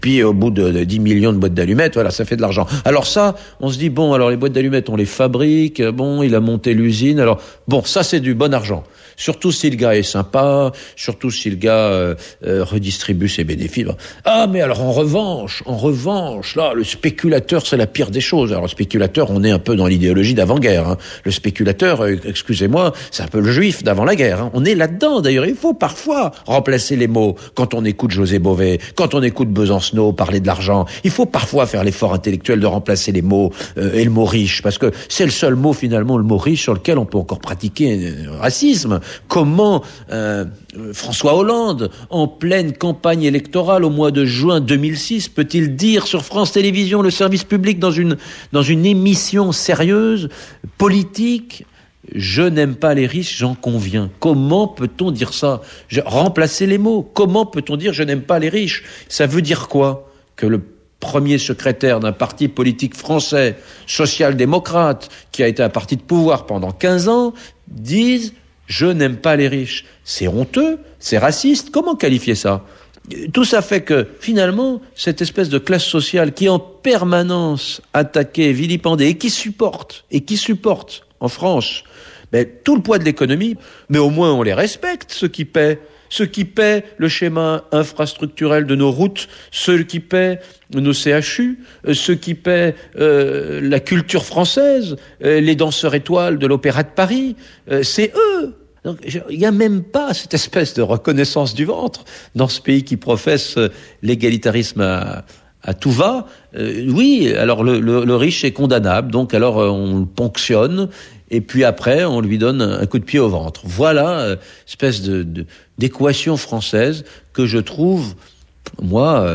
Puis au bout de 10 millions de boîtes d'allumettes, voilà, ça fait de l'argent. Alors ça, on se dit, bon, alors les boîtes d'allumettes, on les fabrique, bon, il a monté l'usine, alors bon, ça c'est du bon argent. Surtout si le gars est sympa, surtout si le gars redistribue ses bénéfices. Ah, mais alors en revanche, là, le spéculateur, c'est la pire des choses. Alors le spéculateur, on est un peu dans l'idéologie d'avant-guerre. Hein. Le spéculateur, excusez-moi, c'est un peu le juif d'avant la guerre. Hein. On est là-dedans, d'ailleurs. Il faut parfois remplacer les mots quand on écoute José Bové, quand on écoute Besancenot parler de l'argent. Il faut parfois faire l'effort intellectuel de remplacer les mots et le mot riche, parce que c'est le seul mot, finalement, le mot riche, sur lequel on peut encore pratiquer racisme. Comment François Hollande, en pleine campagne électorale au mois de juin 2006, peut-il dire sur France Télévisions, le service public, dans une émission sérieuse, politique, je n'aime pas les riches, j'en conviens. Comment peut-on dire ça ? Remplacer les mots. Comment peut-on dire je n'aime pas les riches ? Ça veut dire quoi ? Que le premier secrétaire d'un parti politique français, social-démocrate, qui a été un parti de pouvoir pendant 15 ans, dise je n'aime pas les riches. C'est honteux, c'est raciste. Comment qualifier ça ? Tout ça fait que, finalement, cette espèce de classe sociale qui est en permanence attaquée, vilipendée, et qui supporte en France, tout le poids de l'économie, mais au moins on les respecte, ceux qui paient le schéma infrastructurel de nos routes, ceux qui paient nos CHU, ceux qui paient la culture française, les danseurs étoiles de l'Opéra de Paris, c'est eux. Donc, il n'y a même pas cette espèce de reconnaissance du ventre dans ce pays qui professe l'égalitarisme à tout va. Oui, alors le riche est condamnable, donc alors on le ponctionne, et puis après on lui donne un coup de pied au ventre. Voilà, espèce d'équation française que je trouve, moi,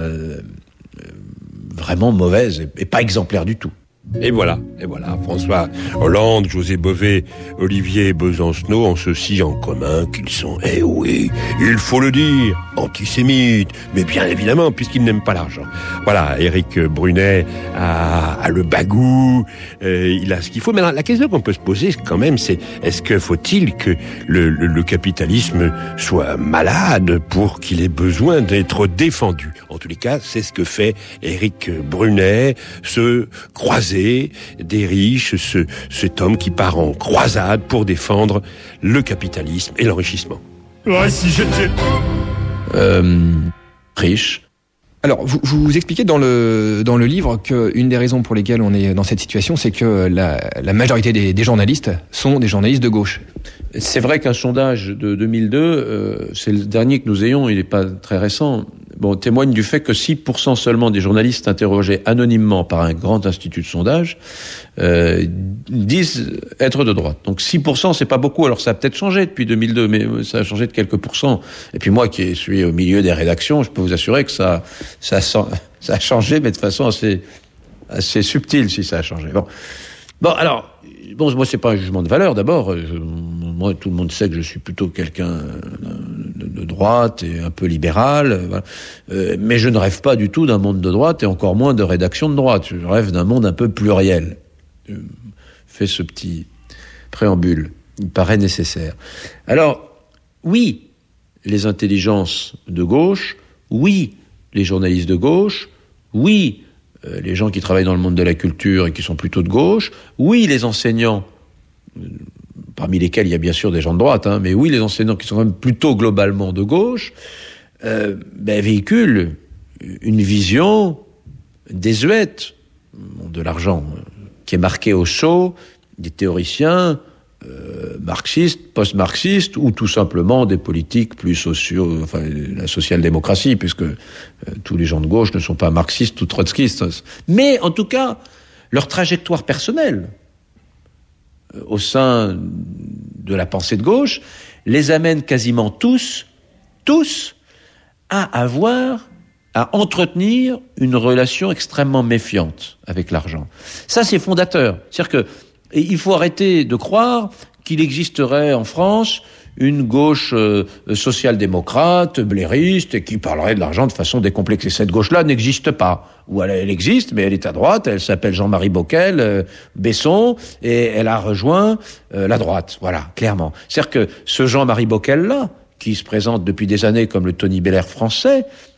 vraiment mauvaise et pas exemplaire du tout. Et voilà, François Hollande, José Bové, Olivier Besancenot ont ceci en commun qu'ils sont, eh oui, il faut le dire, antisémites, mais bien évidemment, puisqu'ils n'aiment pas l'argent. Voilà, Éric Brunet a le bagou, il a ce qu'il faut. Mais la question qu'on peut se poser quand même, c'est est-ce que faut-il que le capitalisme soit malade pour qu'il ait besoin d'être défendu ? En tous les cas, c'est ce que fait Éric Brunet, se croiser des riches, cet homme qui part en croisade pour défendre le capitalisme et l'enrichissement. Ouais, si j'étais... Riche. Alors, vous expliquez dans le livre qu'une des raisons pour lesquelles on est dans cette situation, c'est que la majorité des journalistes sont des journalistes de gauche. C'est vrai qu'un sondage de 2002, c'est le dernier que nous ayons, il n'est pas très récent, témoigne du fait que 6% seulement des journalistes interrogés anonymement par un grand institut de sondage disent être de droite. Donc 6%, c'est pas beaucoup. Alors ça a peut-être changé depuis 2002, mais ça a changé de quelques pourcents. Et puis moi, qui suis au milieu des rédactions, je peux vous assurer que ça a changé, mais de façon assez subtile, si ça a changé. Alors, moi, c'est pas un jugement de valeur, d'abord. Moi, tout le monde sait que je suis plutôt quelqu'un de droite et un peu libéral. Voilà. Mais je ne rêve pas du tout d'un monde de droite et encore moins de rédaction de droite. Je rêve d'un monde un peu pluriel. Je fais ce petit préambule. Il me paraît nécessaire. Alors, oui, les intelligences de gauche, oui, les journalistes de gauche, oui, les gens qui travaillent dans le monde de la culture et qui sont plutôt de gauche, oui, les enseignants, parmi lesquels il y a bien sûr des gens de droite, mais oui, les enseignants qui sont quand même plutôt globalement de gauche, véhiculent une vision désuète de l'argent, qui est marquée au sceau des théoriciens marxistes, post-marxistes, ou tout simplement des politiques plus sociaux, la social-démocratie, puisque tous les gens de gauche ne sont pas marxistes ou trotskistes. Mais en tout cas, leur trajectoire personnelle au sein de la pensée de gauche les amène quasiment tous à entretenir une relation extrêmement méfiante avec l'argent. Ça, c'est fondateur. C'est-à-dire que il faut arrêter de croire qu'il existerait en France une gauche social-démocrate, blairiste, et qui parlerait de l'argent de façon décomplexée. Cette gauche-là n'existe pas. Ou elle existe, mais elle est à droite, elle s'appelle Jean-Marie Bockel, Besson, et elle a rejoint la droite. Voilà, clairement. C'est-à-dire que ce Jean-Marie Bockel-là, qui se présente depuis des années comme le Tony Blair français,